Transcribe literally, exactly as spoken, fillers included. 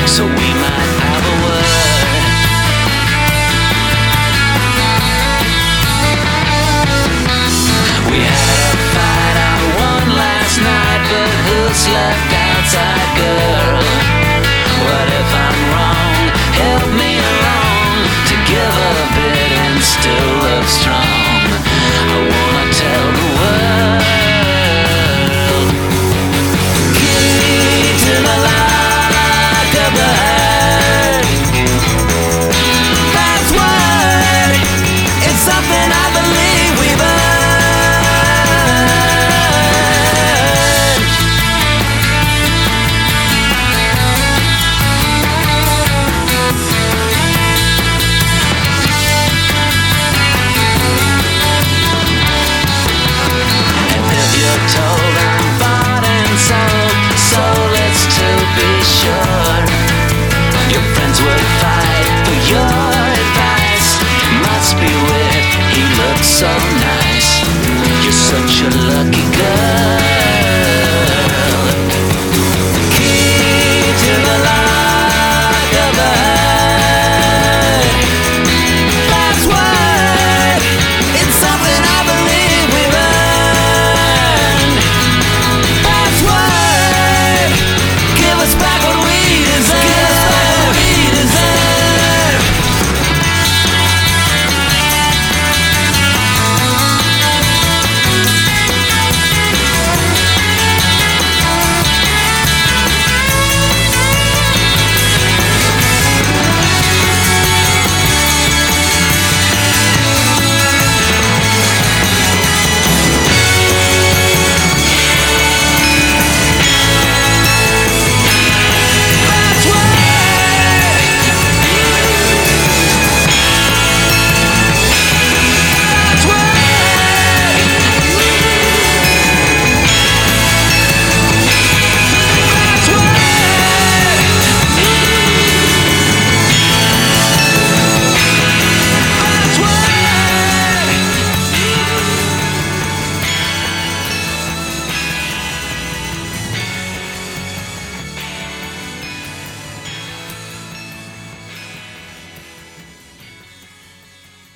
so we might have a word. We had a fight, I won last night, but who's left outside, girl? What if I'm wrong? Help me along to give a bit and still love strong. I wanna tell the world, key to the lock of the heart. That's what, it's something I believe we've earned. And if you're told I'm bought and sold, soulless to be sure, your friends would fight for your advice. Must be weird, he looks so nice. You're such a lucky